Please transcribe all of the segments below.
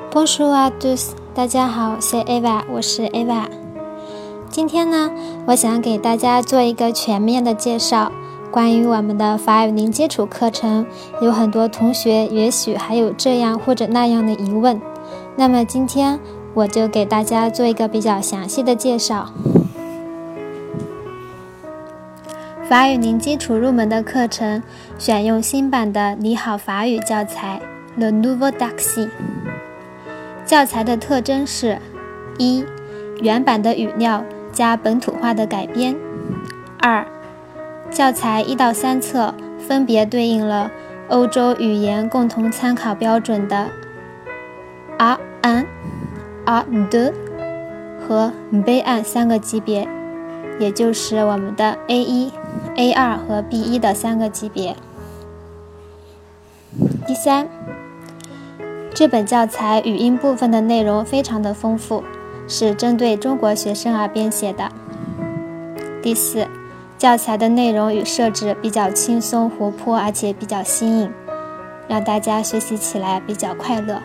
Bonjour à tous， 大家好，我是 Eva。今天呢，我想给大家做一个全面的介绍。关于我们的法语零基础课程，有很多同学也许还有这样或者那样的疑问，那么今天我就给大家做一个比较详细的介绍。法语零基础入门的课程选用新版的你好法语教材 Le Nouveau Taxi。教材的特征是：一、原版的语料加本土化的改编；二、教材1到3册分别对应了欧洲语言共同参考标准的 A1、A2 和 B1 3个级别，也就是我们的 A1、A2 和 B1 的3个级别。第三，这本教材语音部分的内容非常的丰富，是针对中国学生而编写的。第四，教材的内容与设置比较轻松活泼，而且比较新颖，让大家学习起来比较快乐。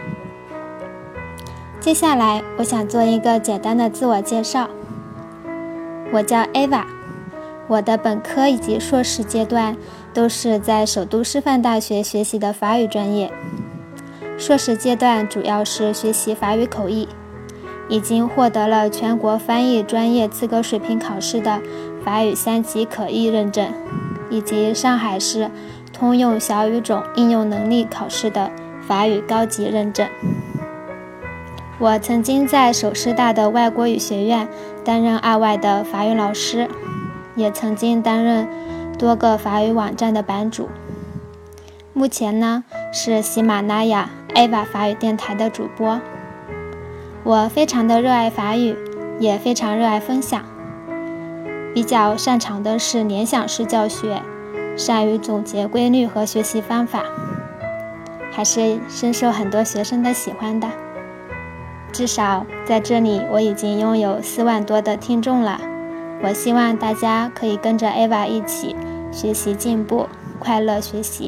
接下来我想做一个简单的自我介绍。我叫 Eva， 我的本科以及硕士阶段都是在首都师范大学学习的法语专业，硕士阶段主要是学习法语口译，已经获得了全国翻译专业资格水平考试的法语3级可译认证，以及上海市通用小语种应用能力考试的法语高级认证。我曾经在首师大的外国语学院担任2外的法语老师，也曾经担任多个法语网站的版主。目前呢，是喜马拉雅 Eva 法语电台的主播。我非常的热爱法语，也非常热爱分享，比较擅长的是联想式教学，善于总结规律和学习方法，还是深受很多学生的喜欢的。至少在这里我已经拥有4万多的听众了。我希望大家可以跟着 Eva 一起学习进步，快乐学习。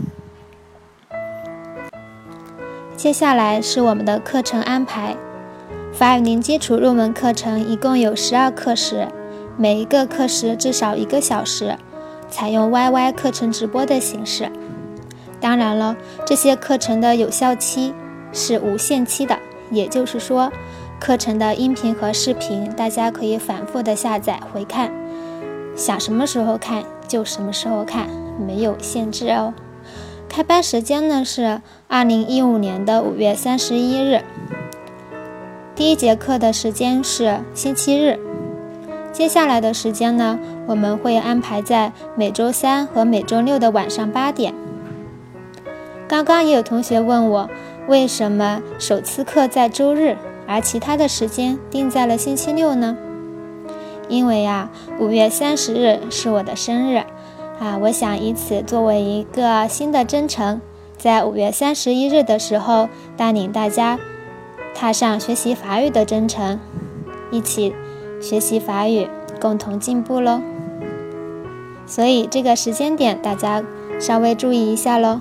接下来是我们的课程安排。法语零基础入门课程一共有12课时，每一个课时至少1个小时，采用 YY 课程直播的形式。当然了，这些课程的有效期是无限期的，也就是说，课程的音频和视频大家可以反复的下载回看，想什么时候看就什么时候看，没有限制哦。开班时间呢是2015年的5月31日。第1节课的时间是星期日，接下来的时间呢，我们会安排在每周3和每周6的晚上8点。刚刚也有同学问我，为什么首次课在周日，而其他的时间定在了星期六呢？因为5月30日是我的生日我想以此作为一个新的征程，在5月31日的时候带领大家踏上学习法语的征程，一起学习法语，共同进步咯。所以这个时间点大家稍微注意一下咯。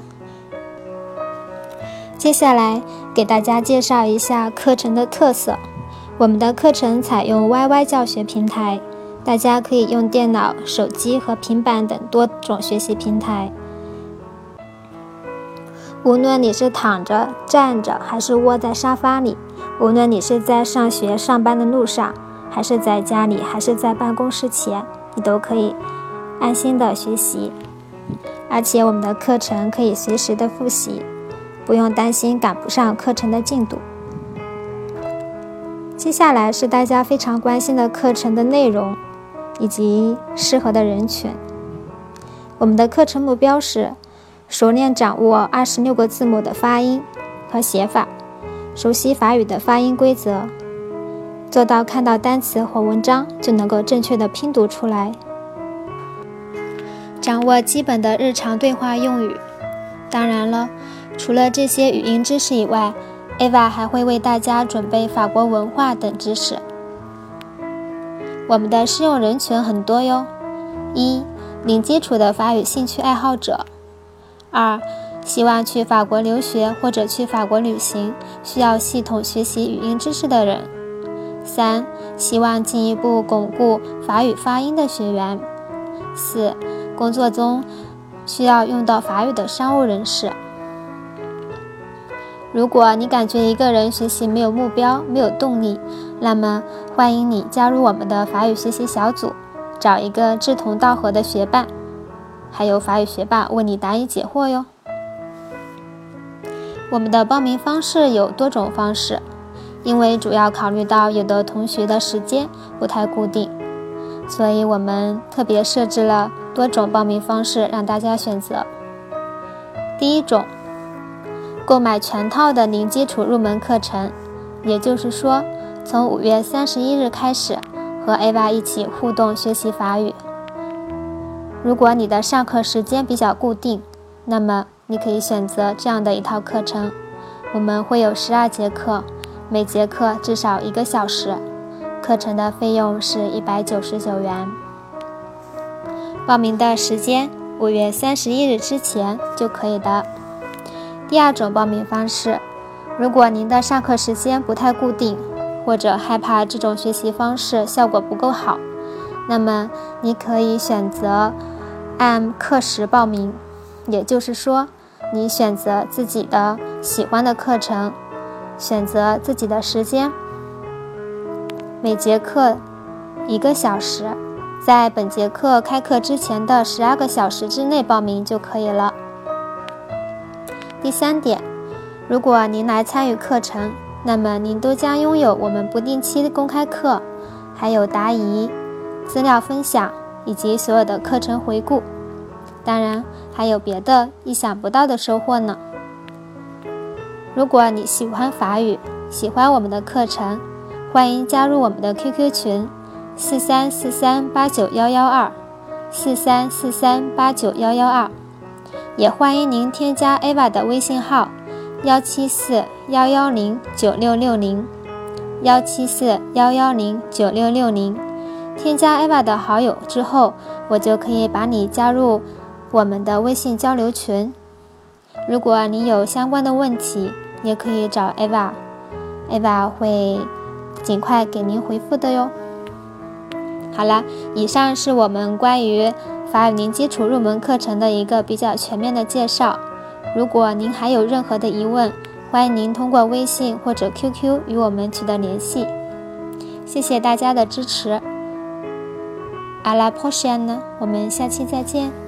接下来给大家介绍一下课程的特色。我们的课程采用 YY 教学平台，大家可以用电脑、手机和平板等多种学习平台。无论你是躺着、站着，还是窝在沙发里，无论你是在上学、上班的路上，还是在家里，还是在办公室前，你都可以安心的学习。而且我们的课程可以随时的复习，不用担心赶不上课程的进度。接下来是大家非常关心的课程的内容以及适合的人群。我们的课程目标是熟练掌握26个字母的发音和写法，熟悉法语的发音规则，做到看到单词或文章就能够正确的拼读出来，掌握基本的日常对话用语。当然了，除了这些语音知识以外，Eva 还会为大家准备法国文化等知识。我们的适用人群很多哟：1、零基础的法语兴趣爱好者；2、 希望去法国留学或者去法国旅行，需要系统学习语音知识的人。3. 希望进一步巩固法语发音的学员。4. 工作中需要用到法语的商务人士。如果你感觉一个人学习没有目标、没有动力，那么欢迎你加入我们的法语学习小组，找一个志同道合的学伴，还有法语学霸为你答疑解惑哟。我们的报名方式有多种方式，因为主要考虑到有的同学的时间不太固定，所以我们特别设置了多种报名方式让大家选择。第一种，购买全套的零基础入门课程，也就是说，从5月31日开始和 Ava 一起互动学习法语。如果你的上课时间比较固定，那么你可以选择这样的一套课程。我们会有12节课，每节课至少1个小时，课程的费用是199元。报名的时间5月31日之前就可以的。第二种报名方式，如果您的上课时间不太固定，或者害怕这种学习方式效果不够好，那么你可以选择按课时报名，也就是说，你选择自己的喜欢的课程，选择自己的时间，每节课1个小时，在本节课开课之前的12个小时之内报名就可以了。第3点，如果您来参与课程，那么您都将拥有我们不定期公开课，还有答疑、资料分享以及所有的课程回顾。当然还有别的意想不到的收获呢。如果你喜欢法语，喜欢我们的课程，欢迎加入我们的 QQ 群4343891112 4343891112，也欢迎您添加 Ava 的微信号17411096660 17411096660。添加 Ava 的好友之后，我就可以把你加入我们的微信交流群。如果你有相关的问题，也可以找 Ava 会尽快给您回复的哟。好了，以上是我们关于法语零基础入门课程的一个比较全面的介绍。如果您还有任何的疑问，欢迎您通过微信或者 QQ 与我们取得联系。谢谢大家的支持。À la prochaine，我们下期再见。